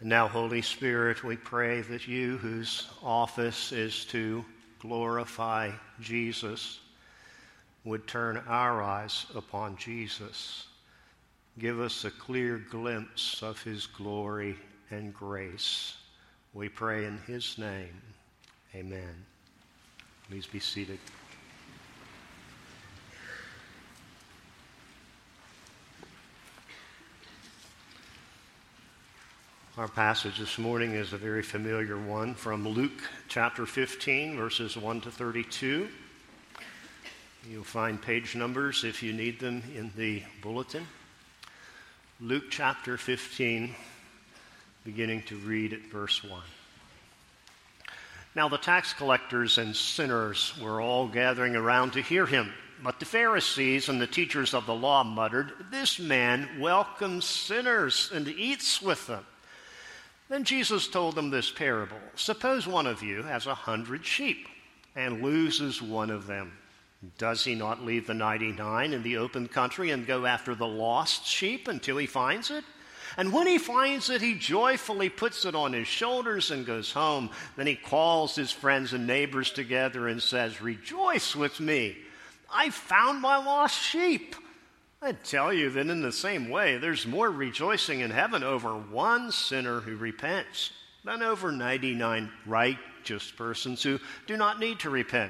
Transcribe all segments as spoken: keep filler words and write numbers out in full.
And now, Holy Spirit, we pray that you, whose office is to glorify Jesus, would turn our eyes upon Jesus. Give us a clear glimpse of his glory and grace. We pray in his name. Amen. Please be seated. Our passage this morning is a very familiar one from Luke chapter fifteen, verses one to thirty-two. You'll find page numbers if you need them in the bulletin. Luke chapter fifteen, beginning to read at verse one. Now the tax collectors and sinners were all gathering around to hear him. But the Pharisees and the teachers of the law muttered, "This man welcomes sinners and eats with them." Then Jesus told them this parable. Suppose one of you has a hundred sheep and loses one of them. Does he not leave the ninety-nine in the open country and go after the lost sheep until he finds it? And when he finds it, he joyfully puts it on his shoulders and goes home. Then he calls his friends and neighbors together and says, "Rejoice with me. I found my lost sheep." I tell you that in the same way, there's more rejoicing in heaven over one sinner who repents than over ninety-nine righteous persons who do not need to repent.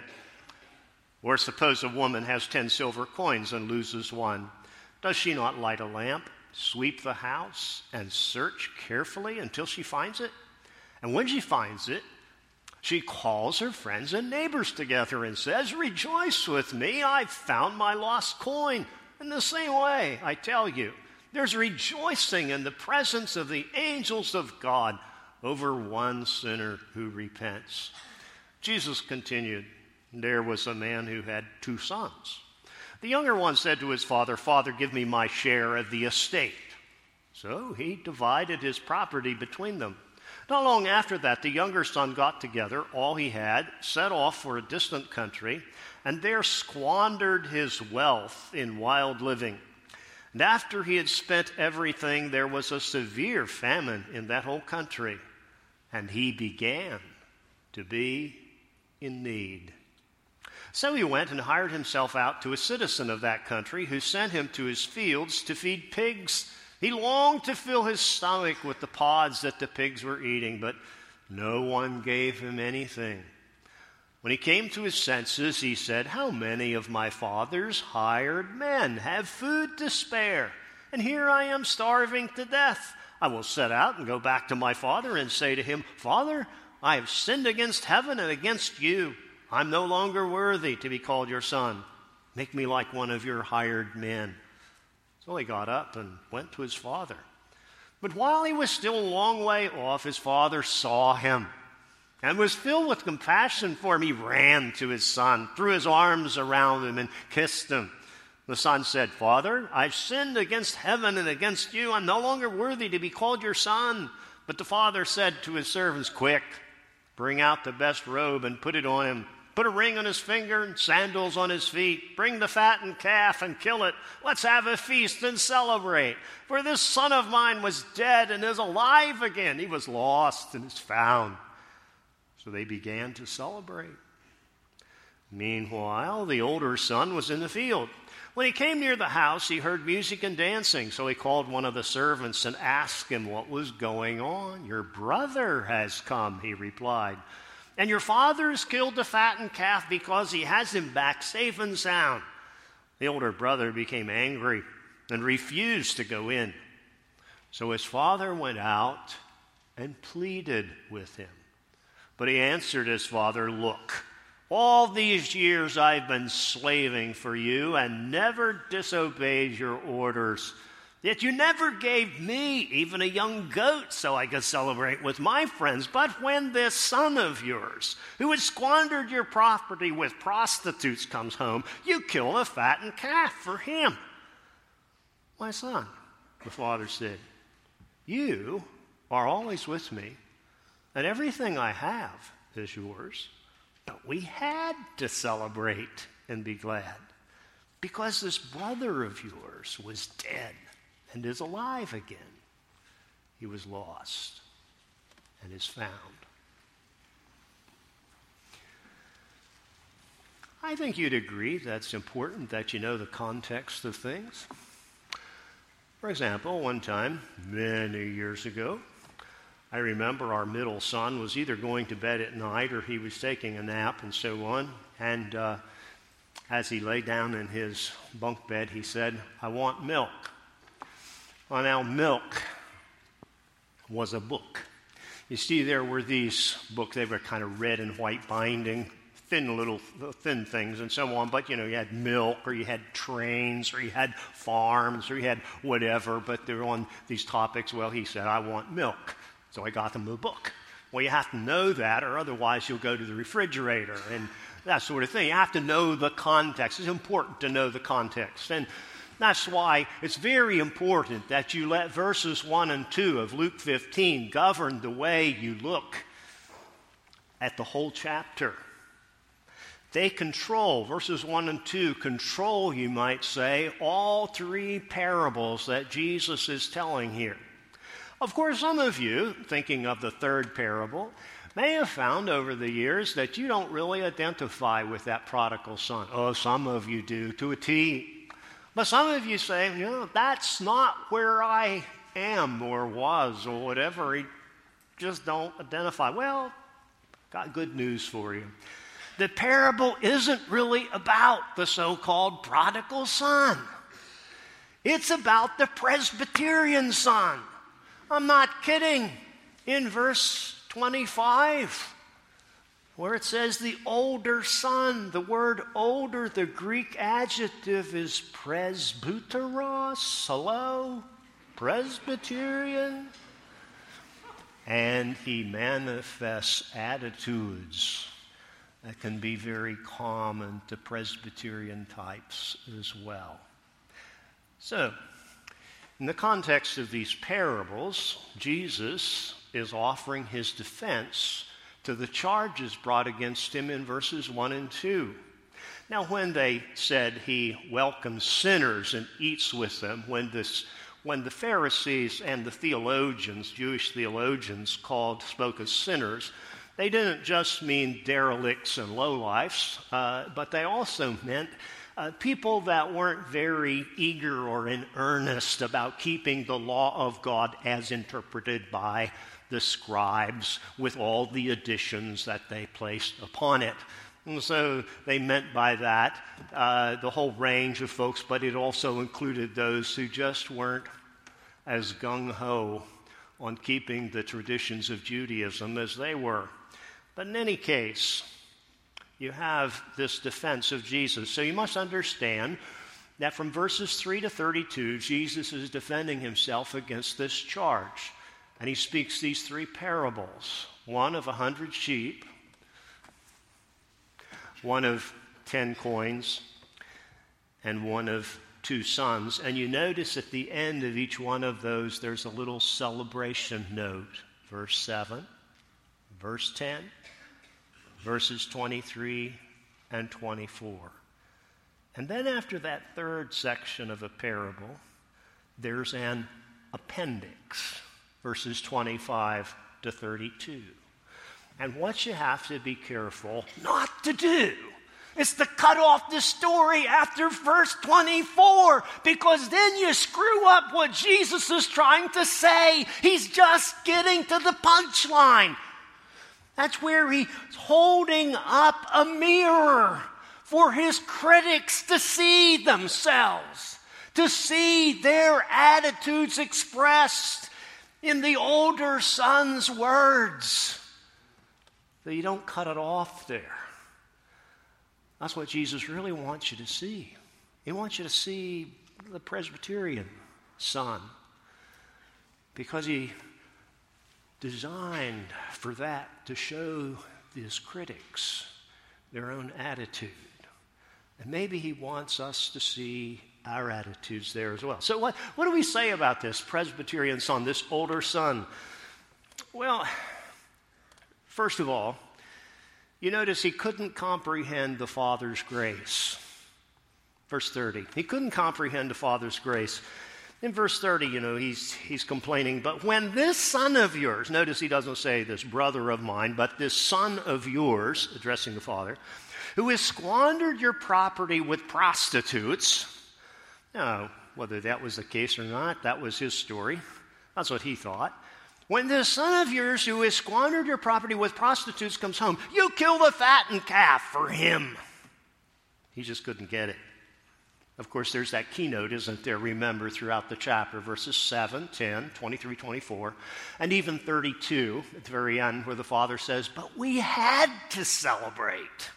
Or suppose a woman has ten silver coins and loses one. Does she not light a lamp, sweep the house, and search carefully until she finds it? And when she finds it, she calls her friends and neighbors together and says, "Rejoice with me, I've found my lost coin." In the same way, I tell you, there's rejoicing in the presence of the angels of God over one sinner who repents. Jesus continued, "There was a man who had two sons. The younger one said to his father, 'Father, give me my share of the estate.' So he divided his property between them. Not long after that, the younger son got together all he had, set off for a distant country, and there squandered his wealth in wild living. And after he had spent everything, there was a severe famine in that whole country, and he began to be in need. So he went and hired himself out to a citizen of that country, who sent him to his fields to feed pigs. He longed to fill his stomach with the pods that the pigs were eating, but no one gave him anything. When he came to his senses, he said, 'How many of my father's hired men have food to spare? And here I am starving to death. I will set out and go back to my father and say to him, Father, I have sinned against heaven and against you. I'm no longer worthy to be called your son. Make me like one of your hired men.' So he got up and went to his father. But while he was still a long way off, his father saw him and was filled with compassion for him. He ran to his son, threw his arms around him, and kissed him. The son said, 'Father, I've sinned against heaven and against you. I'm no longer worthy to be called your son.' But the father said to his servants, 'Quick, bring out the best robe and put it on him. Put a ring on his finger and sandals on his feet. Bring the fattened calf and kill it. Let's have a feast and celebrate. For this son of mine was dead and is alive again. He was lost and is found.' So they began to celebrate. Meanwhile, the older son was in the field. When he came near the house, he heard music and dancing. So he called one of the servants and asked him what was going on. 'Your brother has come,' he replied. 'And your father has killed the fattened calf because he has him back safe and sound.' The older brother became angry and refused to go in. So his father went out and pleaded with him. But he answered his father, 'Look, all these years I've been slaving for you and never disobeyed your orders. Yet you never gave me even a young goat so I could celebrate with my friends. But when this son of yours, who has squandered your property with prostitutes, comes home, you kill a fattened calf for him.' 'My son,' the father said, 'you are always with me, and everything I have is yours. But we had to celebrate and be glad, because this brother of yours was dead and is alive again. He was lost and is found. I think you'd agree that's important that you know the context of things. For example, one time, many years ago, I remember our middle son was either going to bed at night or he was taking a nap and so on. And uh, as he lay down in his bunk bed, he said, "I want milk." Well, now, milk was a book. You see, there were these books. They were kind of red and white binding, thin little thin things and so on. But, you know, you had milk, or you had trains, or you had farms, or you had whatever. But they were on these topics. Well, he said, "I want milk." So I got them a book. Well, you have to know that, or otherwise you'll go to the refrigerator and that sort of thing. You have to know the context. It's important to know the context. And that's why it's very important that you let verses one and two of Luke fifteen govern the way you look at the whole chapter. They control, verses one and two control, you might say, all three parables that Jesus is telling here. Of course, some of you, thinking of the third parable, may have found over the years that you don't really identify with that prodigal son. Oh, some of you do, to a T. But some of you say, you know, that's not where I am or was or whatever. You just don't identify. Well, got good news for you. The parable isn't really about the so-called prodigal son. It's about the Presbyterian son. I'm not kidding. In verse twenty-five, where it says the older son, the word older, the Greek adjective is presbyteros. Hello? Presbyterian. And he manifests attitudes that can be very common to Presbyterian types as well. So, in the context of these parables, Jesus is offering his defense to the charges brought against him in verses one and two. Now, when they said he welcomes sinners and eats with them, when this, when the Pharisees and the theologians, Jewish theologians, called spoke of sinners, they didn't just mean derelicts and lowlifes, uh, but they also meant Uh, people that weren't very eager or in earnest about keeping the law of God as interpreted by the scribes with all the additions that they placed upon it. And so they meant by that uh, the whole range of folks, but it also included those who just weren't as gung-ho on keeping the traditions of Judaism as they were. But in any case, you have this defense of Jesus. So you must understand that from verses three to thirty-two, Jesus is defending himself against this charge. And he speaks these three parables. One of a hundred sheep, one of ten coins, and one of two sons. And you notice at the end of each one of those, there's a little celebration note. Verse seven, verse ten, verses twenty-three and twenty-four. And then after that third section of a parable, there's an appendix, verses twenty-five to thirty-two. And what you have to be careful not to do is to cut off the story after verse twenty-four, because then you screw up what Jesus is trying to say. He's just getting to the punchline. That's where he's holding up a mirror for his critics to see themselves, to see their attitudes expressed in the older son's words. So you don't cut it off there. That's what Jesus really wants you to see. He wants you to see the Presbyterian son, because he designed for that to show his critics their own attitude. And maybe he wants us to see our attitudes there as well. So what, what do we say about this Presbyterian son, this older son? Well, first of all, you notice he couldn't comprehend the Father's grace. Verse thirty, he couldn't comprehend the Father's grace. In verse thirty, you know, he's, he's complaining, but when this son of yours, notice he doesn't say this brother of mine, but this son of yours, addressing the father, who has squandered your property with prostitutes. Now, whether that was the case or not, that was his story. That's what he thought. When this son of yours who has squandered your property with prostitutes comes home, you kill the fattened calf for him. He just couldn't get it. Of course, there's that keynote, isn't there? Remember, throughout the chapter, verses seven, ten, twenty-three, twenty-four, and even thirty-two at the very end, where the father says, but we had to celebrate.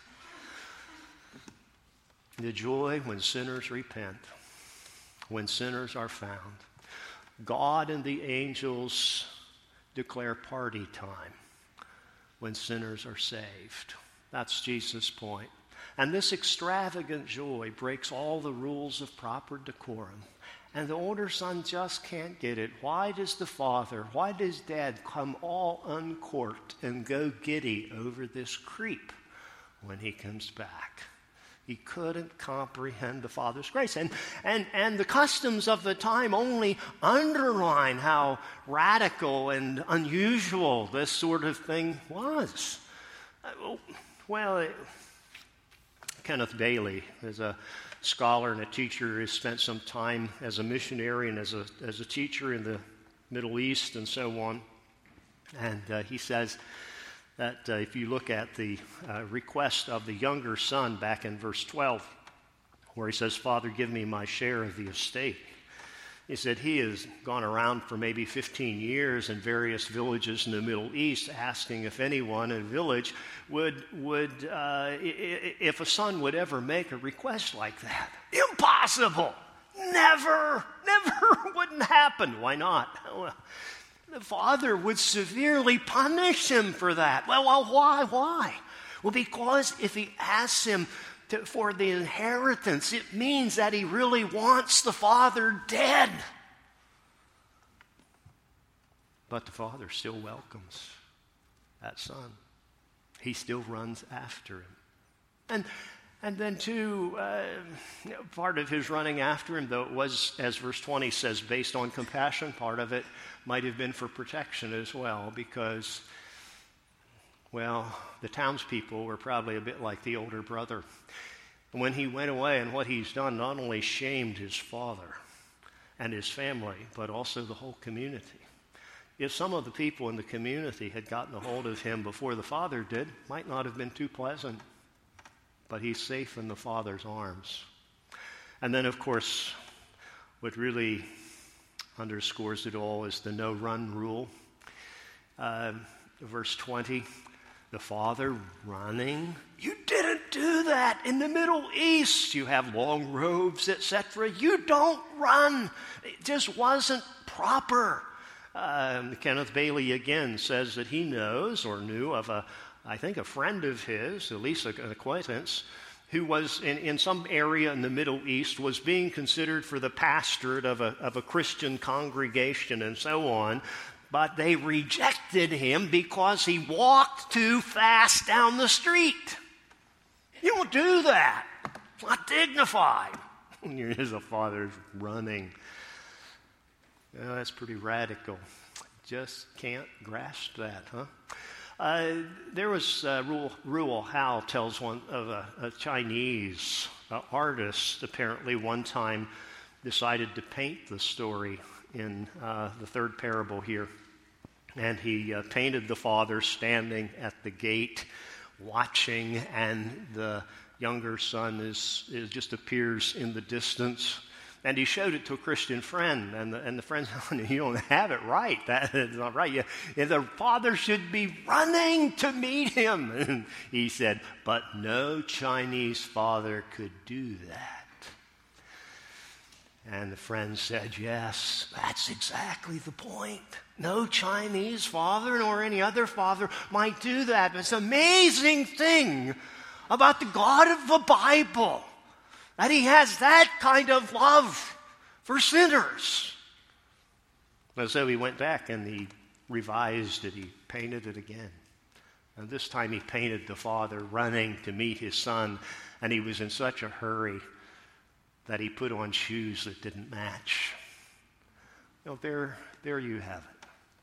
The joy when sinners repent, when sinners are found. God and the angels declare party time when sinners are saved. That's Jesus' point. And this extravagant joy breaks all the rules of proper decorum. And the older son just can't get it. Why does the father, why does dad come all uncorked and go giddy over this creep when he comes back? He couldn't comprehend the father's grace. And, and, and the customs of the time only underline how radical and unusual this sort of thing was. Well, it, Kenneth Bailey is a scholar and a teacher who has spent some time as a missionary and as a, as a teacher in the Middle East and so on. And uh, he says that uh, if you look at the uh, request of the younger son back in verse twelve, where he says, Father, give me my share of the estate. He said he has gone around for maybe fifteen years in various villages in the Middle East asking if anyone in a village would, would uh, if a son would ever make a request like that. Impossible! Never! Never wouldn't happen. Why not? Well, the father would severely punish him for that. Well, well why? Why? Well, because if he asks him To, for the inheritance, it means that he really wants the father dead. But the father still welcomes that son. He still runs after him. And and then too, uh, you know, part of his running after him, though it was, as verse twenty says, based on compassion, part of it might have been for protection as well, because, well, the townspeople were probably a bit like the older brother. When he went away, and what he's done not only shamed his father and his family, but also the whole community. If some of the people in the community had gotten a hold of him before the father did, might not have been too pleasant. But he's safe in the father's arms. And then, of course, what really underscores it all is the no-run rule. Uh, verse twenty. The father running. You didn't do that in the Middle East. You have long robes, et cetera. You don't run. It just wasn't proper. Um, Kenneth Bailey again says that he knows or knew of a, I think, a friend of his, at least an acquaintance, who was in, in some area in the Middle East, was being considered for the pastorate of a, of a Christian congregation and so on. But they rejected him because he walked too fast down the street. You don't do that. It's not dignified. Here's a father running. Well, that's pretty radical. Just can't grasp that, huh? Uh, there was, uh, Ruel, Ruel Howell tells one of a, a Chinese uh, artist, apparently one time decided to paint the story in uh, the third parable here. And he uh, painted the father standing at the gate watching, and the younger son is, is just appears in the distance. And he showed it to a Christian friend, and the, and the friend said, you don't have it right. That is not right. You, the father should be running to meet him. And he said, but no Chinese father could do that. And the friend said, yes, that's exactly the point. No Chinese father nor any other father might do that. It's an amazing thing about the God of the Bible, that he has that kind of love for sinners. And so he went back and he revised it. He painted it again. And this time he painted the father running to meet his son, and he was in such a hurry that he put on shoes that didn't match. You know, there, there you have it.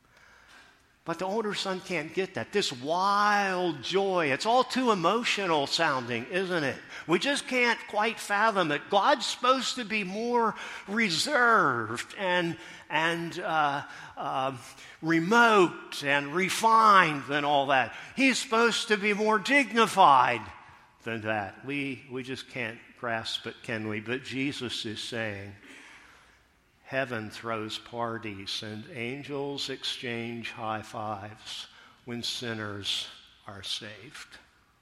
But the older son can't get that. This wild joy, it's all too emotional sounding, isn't it? We just can't quite fathom it. God's supposed to be more reserved and, and uh, uh, remote and refined than all that. He's supposed to be more dignified than that. We, we just can't grasp it, can we? But Jesus is saying, heaven throws parties and angels exchange high fives when sinners are saved.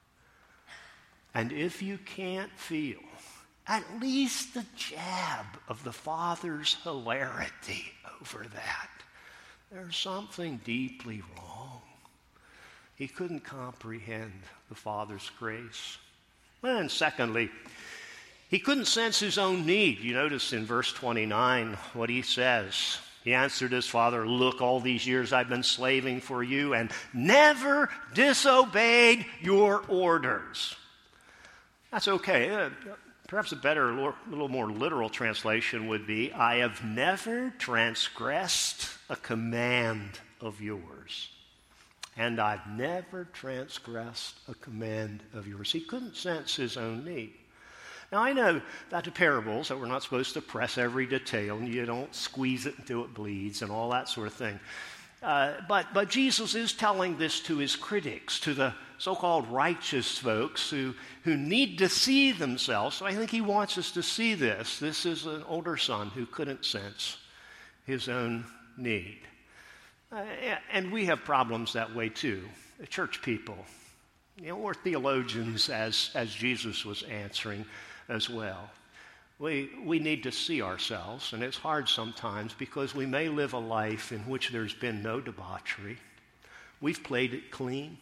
And if you can't feel at least the jab of the Father's hilarity over that, there's something deeply wrong. He couldn't comprehend the Father's grace. And secondly, he couldn't sense his own need. You notice in verse twenty-nine what he says. He answered his father, look, all these years I've been slaving for you and never disobeyed your orders. That's okay. Uh, perhaps a better, a little more literal translation would be, I have never transgressed a command of yours. And I've never transgressed a command of yours. He couldn't sense his own need. Now, I know that the parables, that we're not supposed to press every detail, and you don't squeeze it until it bleeds and all that sort of thing. Uh, but, but Jesus is telling this to his critics, to the so-called righteous folks who, who need to see themselves. So I think he wants us to see this. This is an older son who couldn't sense his own need. Uh, and we have problems that way too, the church people. You know, or theologians, as, as Jesus was answering as well. We, we need to see ourselves, and it's hard sometimes because we may live a life in which there's been no debauchery. We've played it clean.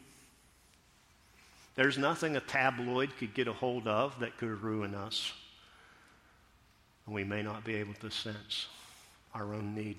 There's nothing a tabloid could get a hold of that could ruin us. And we may not be able to sense our own need.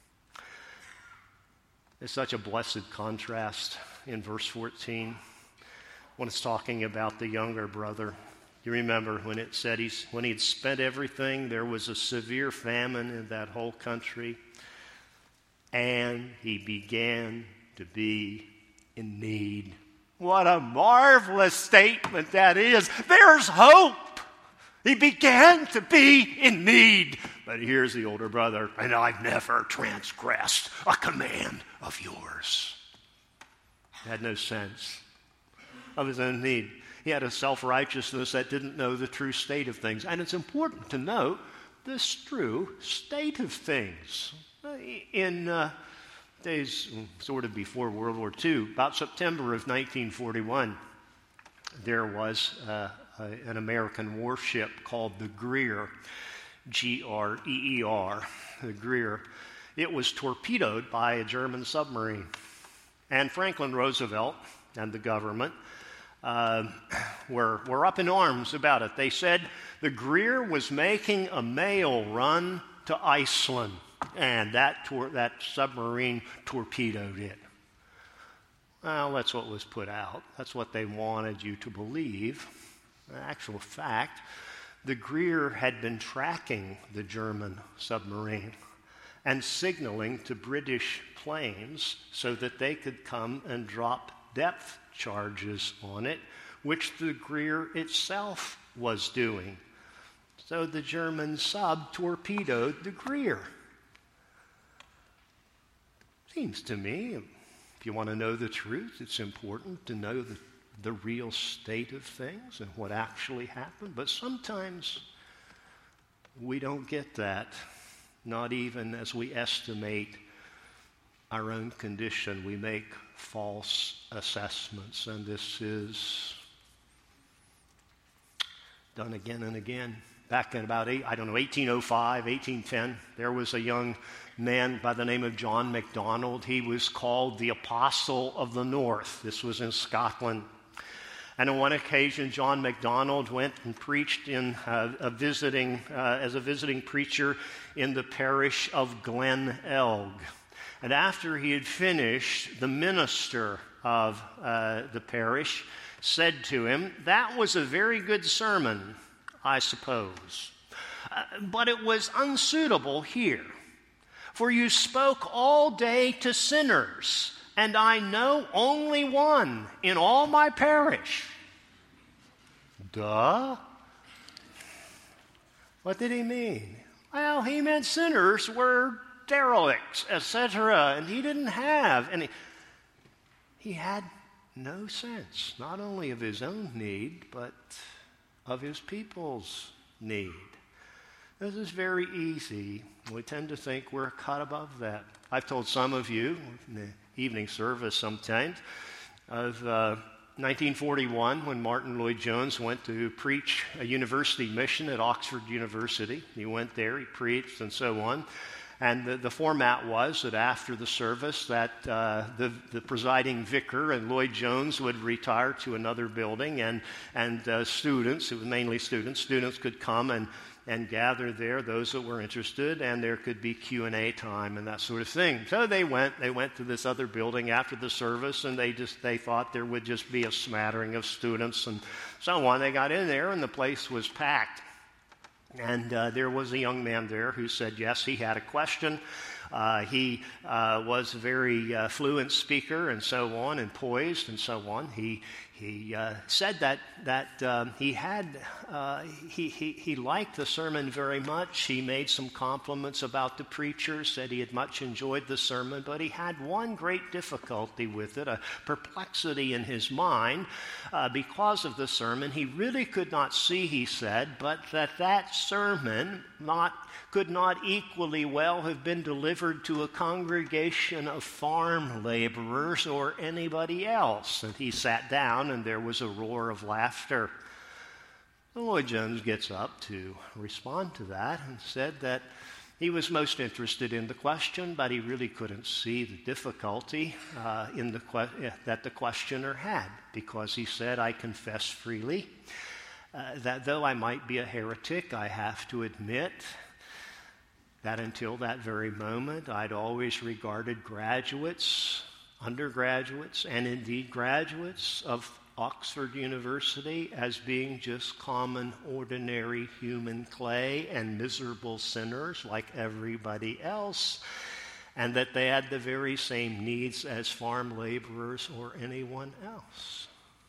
It's such a blessed contrast in verse fourteen when it's talking about the younger brother. You remember when it said he's, when he'd spent everything, there was a severe famine in that whole country, and he began to be in need. What a marvelous statement that is. There's hope. He began to be in need. But here's the older brother, and I've never transgressed a command of yours. He had no sense of his own need. He had a self-righteousness that didn't know the true state of things. And it's important to know this true state of things. In uh, days sort of before World War Two, about September of nineteen forty-one, there was uh, a, an American warship called the Greer, G R E E R, the Greer. It was torpedoed by a German submarine. And Franklin Roosevelt and the government Uh, were, were up in arms about it. They said the Greer was making a mail run to Iceland, and that, tor- that submarine torpedoed it. Well, that's what was put out. That's what they wanted you to believe. In actual fact, the Greer had been tracking the German submarine and signaling to British planes so that they could come and drop depth charges on it, which the Greer itself was doing. So the German sub torpedoed the Greer. Seems to me, if you want to know the truth, it's important to know the, the real state of things and what actually happened. But sometimes we don't get that, not even as we estimate our own condition. We make false assessments, and this is done again and again. Back in about, eight, I don't know, eighteen oh five, eighteen ten, there was a young man by the name of John MacDonald. He was called the Apostle of the North. This was in Scotland. And on one occasion, John MacDonald went and preached in uh, a visiting, uh, as a visiting preacher in the parish of Glen Elg. And after he had finished, the minister of uh, the parish said to him, "That was a very good sermon, I suppose, uh, but it was unsuitable here. For you spoke all day to sinners, and I know only one in all my parish. Duh. What did he mean? Well, he meant sinners were derelicts, et cetera, and he didn't have any. He had no sense, not only of his own need, but of his people's need. This is very easy. We tend to think we're a cut above that. I've told some of you in the evening service sometimes of uh, nineteen forty-one when Martin Lloyd-Jones went to preach a university mission at Oxford University. He went there, he preached, and so on. And the, the format was that after the service that uh, the, the presiding vicar and Lloyd-Jones would retire to another building, and, and uh, students, it was mainly students, students could come and and gather there, those that were interested, and there could be Q and A time and that sort of thing. So they went, they went to this other building after the service, and they just, they thought there would just be a smattering of students and so on. They got in there, and the place was packed. And uh, there was a young man there who said, yes, he had a question. Uh, he uh, was a very uh, fluent speaker and so on, and poised and so on. He he uh, said that that um, he had uh, he, he he liked the sermon very much. He made some compliments about the preacher, said he had much enjoyed the sermon, but he had one great difficulty with it, a perplexity in his mind uh, because of the sermon. He really could not see, he said, but that that sermon not could not equally well have been delivered to a congregation of farm laborers or anybody else. And he sat down, and there was a roar of laughter. Lloyd-Jones gets up to respond to that and said that he was most interested in the question, but he really couldn't see the difficulty uh, in the que- that the questioner had, because he said, I confess freely uh, that though I might be a heretic, I have to admit that until that very moment, I'd always regarded graduates, undergraduates, and indeed graduates of Oxford University as being just common, ordinary human clay and miserable sinners like everybody else, and that they had the very same needs as farm laborers or anyone else.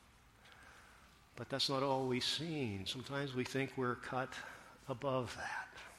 But that's not all we've seen. Sometimes we think we're cut above that.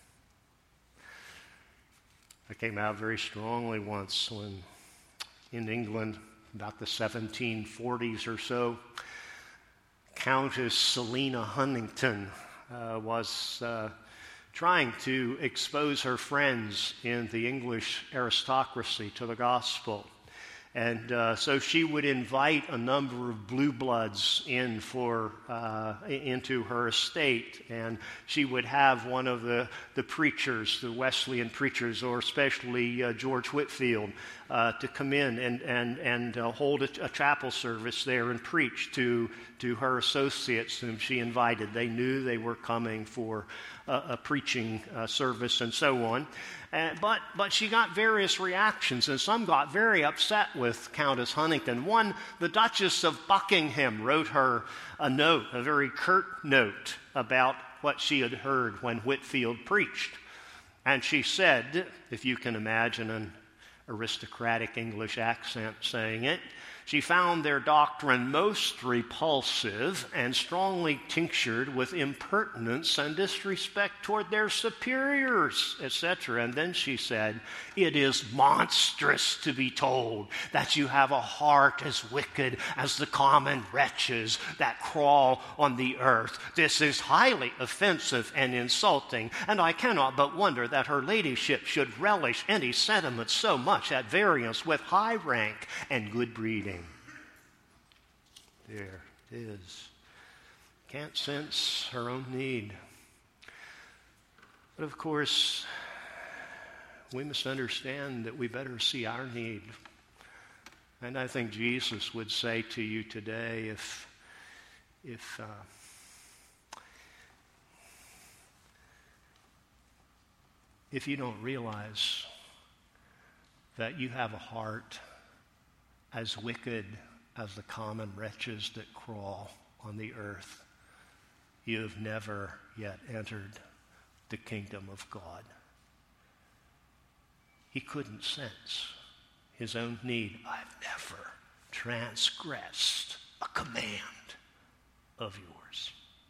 I came out very strongly once when in England, about the seventeen forties or so, Countess Selina Huntington uh, was uh, trying to expose her friends in the English aristocracy to the gospel. And uh, so she would invite a number of blue bloods in for uh, into her estate, and she would have one of the, the preachers, the Wesleyan preachers, or especially uh, George Whitefield, uh, to come in and and and uh, hold a, a chapel service there and preach to to her associates whom she invited. They knew they were coming for a, a preaching uh, service and so on. Uh, but but she got various reactions, and some got very upset with Countess Huntington. One, the Duchess of Buckingham, wrote her a note, a very curt note, about what she had heard when Whitefield preached. And she said, if you can imagine an aristocratic English accent saying it, she found their doctrine most repulsive and strongly tinctured with impertinence and disrespect toward their superiors, et cetera. And then she said, it is monstrous to be told that you have a heart as wicked as the common wretches that crawl on the earth. This is highly offensive and insulting, and I cannot but wonder that her ladyship should relish any sentiment so much at variance with high rank and good breeding. There it is. Can't sense her own need. But of course, we must understand that we better see our need. And I think Jesus would say to you today, if, if, uh, if you don't realize that you have a heart as wicked as the common wretches that crawl on the earth, you have never yet entered the kingdom of God. he couldn't sense his own need. I've never transgressed a command of yours.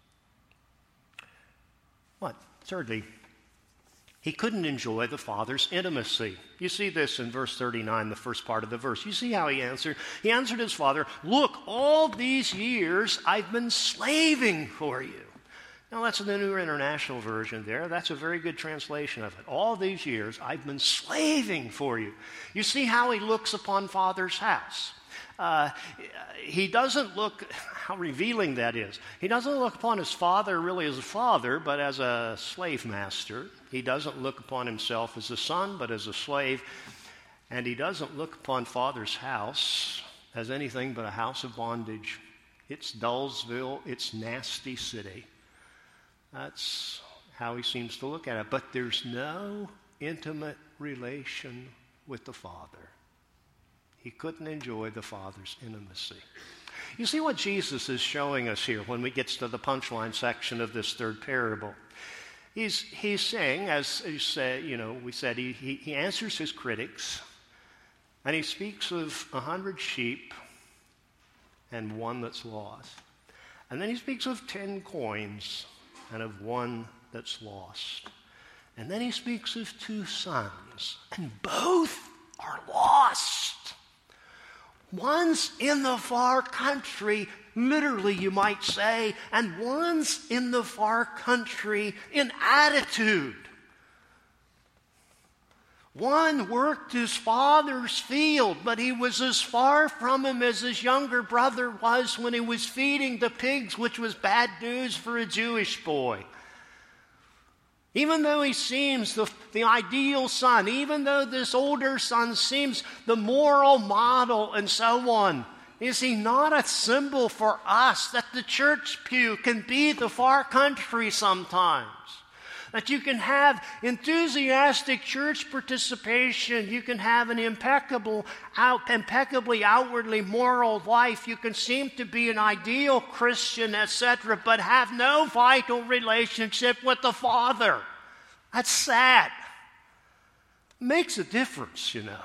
What? Thirdly, he couldn't enjoy the Father's intimacy. You see this in verse thirty-nine, the first part of the verse. You see how he answered? He answered his father, look, all these years I've been slaving for you. Now, that's the New International Version there. That's a very good translation of it. All these years I've been slaving for you. You see how he looks upon Father's house. Uh, he doesn't look, how revealing that is. He doesn't look upon his father really as a father, but as a slave master. He doesn't look upon himself as a son, but as a slave. And he doesn't look upon Father's house as anything but a house of bondage. It's Dullsville. It's nasty city. That's how he seems to look at it. But there's no intimate relation with the Father. He couldn't enjoy the Father's intimacy. You see what Jesus is showing us here when we get to the punchline section of this third parable. He's, he's saying, as you say, you know, we said, he, he, he answers his critics, and he speaks of a hundred sheep and one that's lost. And then he speaks of ten coins and of one that's lost. And then he speaks of two sons, and both are lost. One's in the far country, literally you might say, and one's in the far country in attitude. One worked his father's field, but he was as far from him as his younger brother was when he was feeding the pigs, which was bad news for a Jewish boy. Even though he seems the, the ideal son, even though this older son seems the moral model and so on, is he not a symbol for us that the church pew can be the far country sometimes? That you can have enthusiastic church participation, you can have an impeccable, out, impeccably outwardly moral life, you can seem to be an ideal Christian, et cetera, but have no vital relationship with the Father. That's sad. Makes a difference, you know.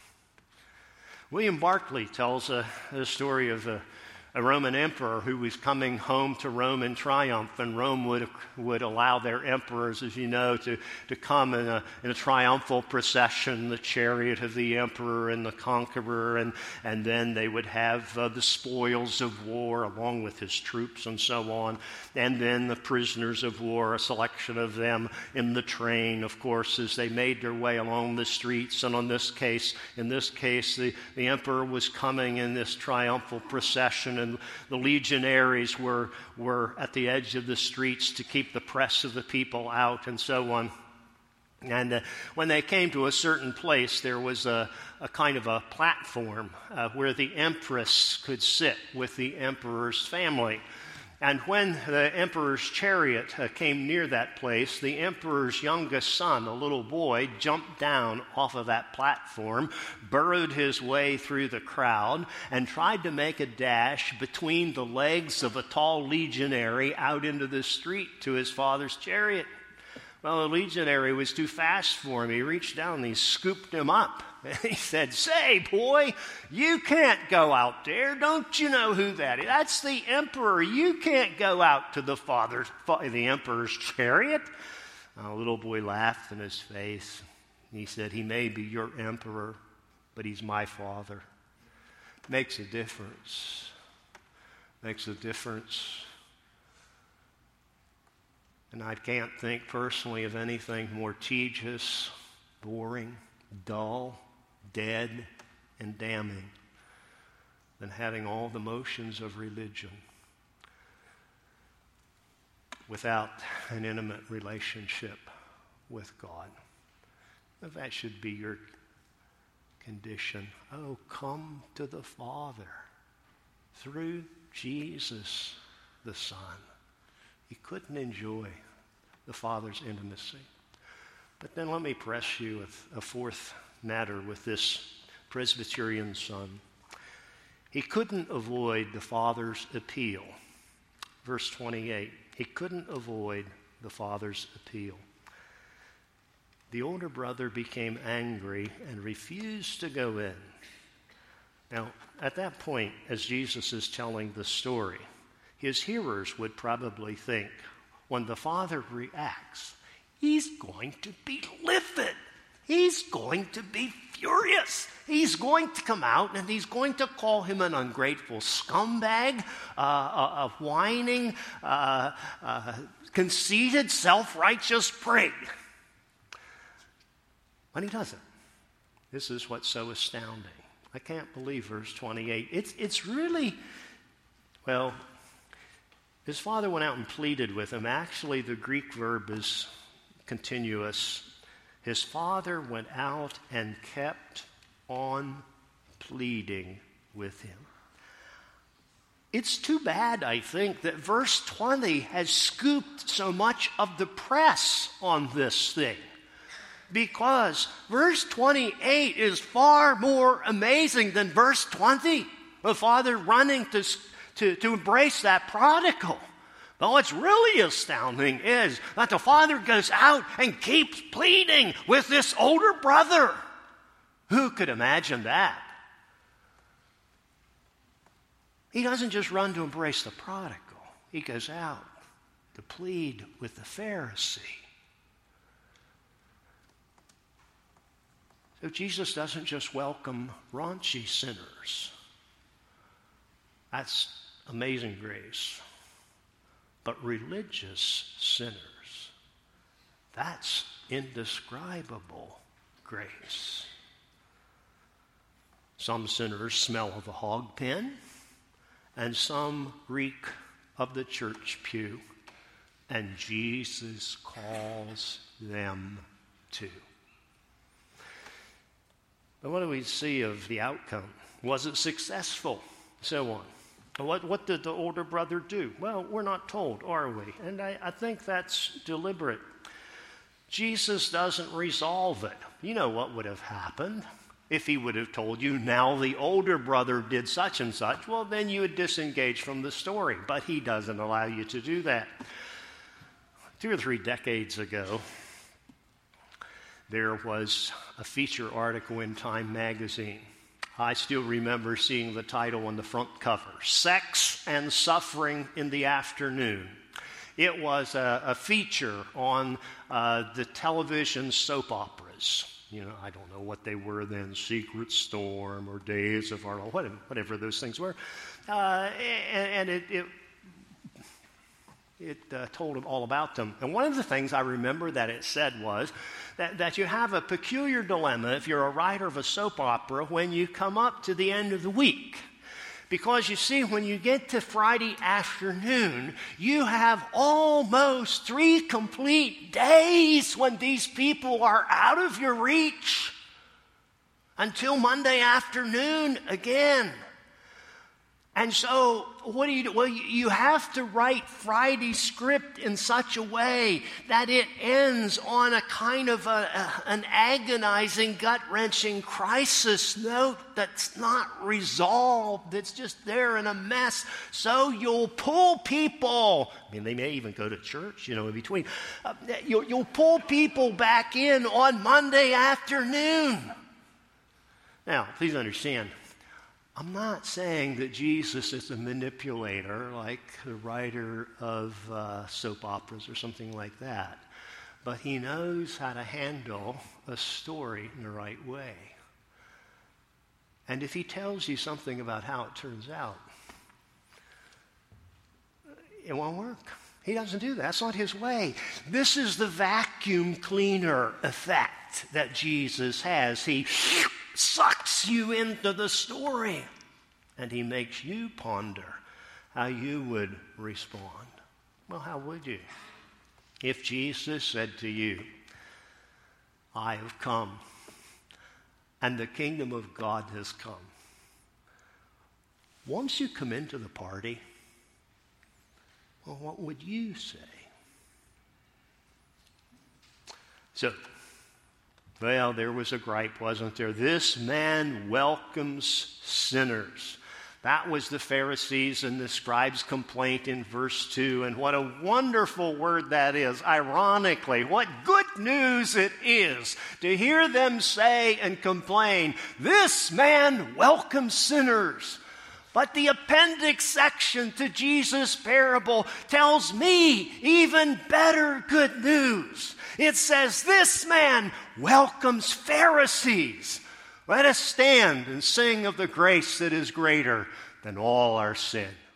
William Barclay tells a, a story of a, a Roman emperor who was coming home to Rome in triumph, and Rome would would allow their emperors, as you know, to, to come in a, in a triumphal procession, the chariot of the emperor and the conqueror, and, and then they would have uh, the spoils of war along with his troops and so on, and then the prisoners of war, a selection of them in the train, of course, as they made their way along the streets. And on this case, in this case, the, the emperor was coming in this triumphal procession, and the legionaries were, were at the edge of the streets to keep the press of the people out and so on. And uh, when they came to a certain place, there was a, a kind of a platform uh, where the empress could sit with the emperor's family. And when the emperor's chariot uh, came near that place, the emperor's youngest son, a little boy, jumped down off of that platform, burrowed his way through the crowd, and tried to make a dash between the legs of a tall legionary out into the street to his father's chariot. Well, the legionary was too fast for him. He reached down and he scooped him up. And he said, "Say, boy, you can't go out there. Don't you know who that is? That's the emperor. You can't go out to the father's, the emperor's chariot." And the little boy laughed in his face. He said, "He may be your emperor, but he's my father." Makes a difference. Makes a difference. And I can't think personally of anything more tedious, boring, dull, dead, and damning than having all the motions of religion without an intimate relationship with God. If that should be your condition, oh, come to the Father through Jesus the Son. He couldn't enjoy the Father's intimacy. But then let me press you with a fourth matter with this Presbyterian son. He couldn't avoid the Father's appeal. Verse twenty-eight, he couldn't avoid the Father's appeal. the older brother became angry and refused to go in. Now, at that point, as Jesus is telling the story, his hearers would probably think, when the father reacts, he's going to be livid. He's going to be furious. He's going to come out and he's going to call him an ungrateful scumbag, uh, a, a whining, uh, uh, conceited, self-righteous prig. But he doesn't. This is what's so astounding. I can't believe verse twenty-eight. It's, it's really, well, his father went out and pleaded with him. Actually, the Greek verb is continuous. His father went out and kept on pleading with him. It's too bad, I think, that verse twenty has scooped so much of the press on this thing. Because verse twenty-eight is far more amazing than verse twenty. The father running to, to, to embrace that prodigal. But what's really astounding is that the father goes out and keeps pleading with this older brother. Who could imagine that? He doesn't just run to embrace the prodigal. He goes out to plead with the Pharisee. So Jesus doesn't just welcome raunchy sinners. That's amazing grace. But religious sinners, that's indescribable grace. Some sinners smell of a hog pen, and some reek of the church pew, and Jesus calls them too. But what do we see of the outcome? Was it successful? So on. What, what did the older brother do? Well, we're not told, are we? And I, I think that's deliberate. Jesus doesn't resolve it. You know what would have happened if he would have told you, now the older brother did such and such. Well, then you would disengage from the story. But he doesn't allow you to do that. Two or three decades ago, there was a feature article in Time magazine. I still remember seeing the title on the front cover, Sex and Suffering in the Afternoon. It was a, a feature on uh, the television soap operas. You know, I don't know what they were then, Secret Storm or Days of Our Lord, whatever, whatever those things were. Uh, and, and it, it, it uh, told them all about them. And one of the things I remember that it said was that, that you have a peculiar dilemma if you're a writer of a soap opera when you come up to the end of the week. Because you see, when you get to Friday afternoon, you have almost three complete days when these people are out of your reach until Monday afternoon again. And so, what do you do? Well, you have to write Friday's script in such a way that it ends on a kind of a, a, an agonizing, gut-wrenching crisis note that's not resolved. It's just there in a mess. So you'll pull people. I mean, they may even go to church, you know, in between. Uh, you'll, you'll pull people back in on Monday afternoon. Now, please understand, I'm not saying that Jesus is a manipulator like the writer of uh, soap operas or something like that. But he knows how to handle a story in the right way. And if he tells you something about how it turns out, it won't work. He doesn't do that. That's not his way. This is the vacuum cleaner effect that Jesus has. He sucks you into the story, and he makes you ponder how you would respond. Well, how would you? If Jesus said to you, I have come, and the kingdom of God has come. Once you come into the party, well, what would you say? So, well, there was a gripe, wasn't there? This man welcomes sinners. That was the Pharisees and the scribes' complaint in verse two. And what a wonderful word that is. Ironically, what good news it is to hear them say and complain, "This man welcomes sinners." But the appendix section to Jesus' parable tells me even better good news. It says, "This man welcomes Pharisees." Let us stand and sing of the grace that is greater than all our sin.